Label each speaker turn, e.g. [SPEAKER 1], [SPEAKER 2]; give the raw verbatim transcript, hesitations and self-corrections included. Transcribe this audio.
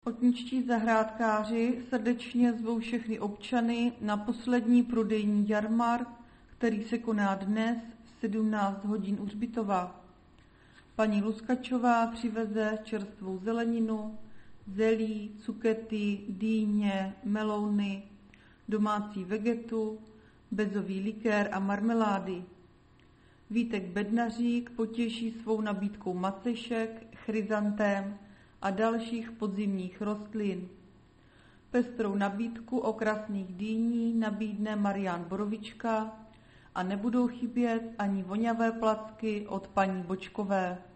[SPEAKER 1] Ochotničtí zahrádkáři srdečně zvou všechny občany na poslední prodejní jarmark, který se koná dnes v sedmnáct hodin u hřbitova. Paní Luskačová přiveze čerstvou zeleninu, zelí, cukety, dýně, melouny, domácí vegetu, bezový likér a marmelády. Vítek Bednařík potěší svou nabídkou macešek, chryzantém a dalších podzimních rostlin. Pestrou nabídku okrasných dýní nabídne Marián Borovička a nebudou chybět ani voňavé placky od paní Bočkové.